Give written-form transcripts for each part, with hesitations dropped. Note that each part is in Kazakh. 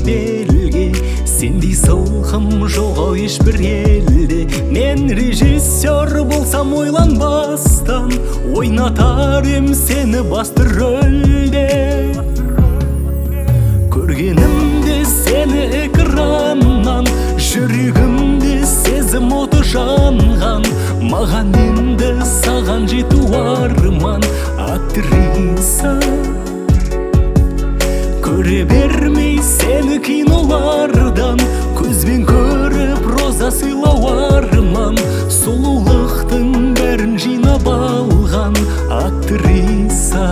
белге, сендей сылқым жоқ ау ешбір елде. Мен режиссер болсам ойланбастан, ойнатар ем сені басты рөлде. Көргенімде сені экраннан, жүрегімде сезім оты жанған. Маған енді саған жету арман, актриса. Көре бермей сені кинолардан, көзбен көріп роза сыйлау арман. Сұлулықтың бәрін жинап алған актриса.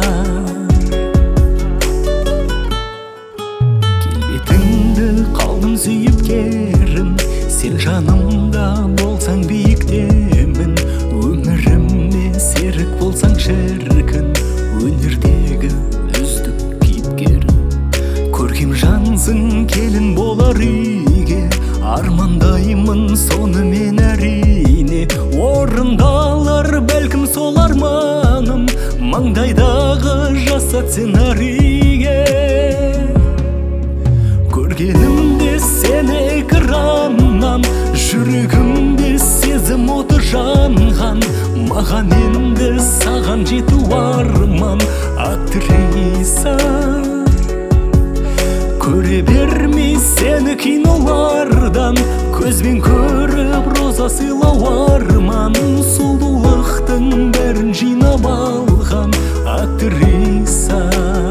Келбетіңді қалдым сүйіп керім, сен жанымда болсаң биіктемін. Өміріме серік болсаң шіркін, өнердегі үздік кейіпкерім. Көркем жансың келін болар үйге, армандаймын соны мен әрине. Орындалар бәлкім сол арманым, маңдайдағы жаса сценарийге. Көргенімде сені экраннан, жүрегімде сезім оты жанған. Маған енді саған жету арман, актриса. Көре бермей сені кинолардан, көзбен көріп роза сыйлау арман. Сұлулықтың бәрін жинап алған актриса.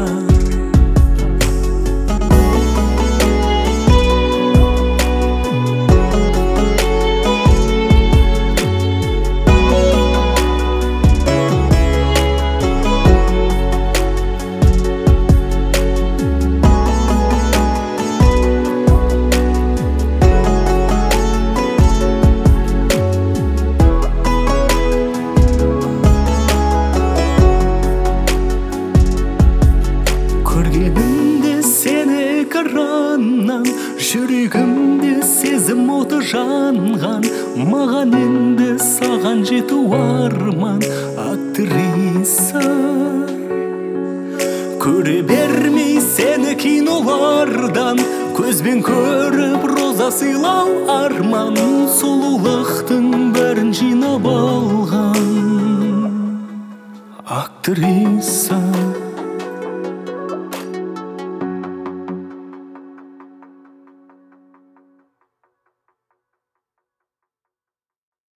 Көргенімде сені экраннан, жүрегімде сезім оты жанған. Маған енді саған жету арман, актриса. Көре бермей сені кинолардан, көзбен көріп роза сыйлау арман. Сұлулықтың бәрін жинап алған актриса.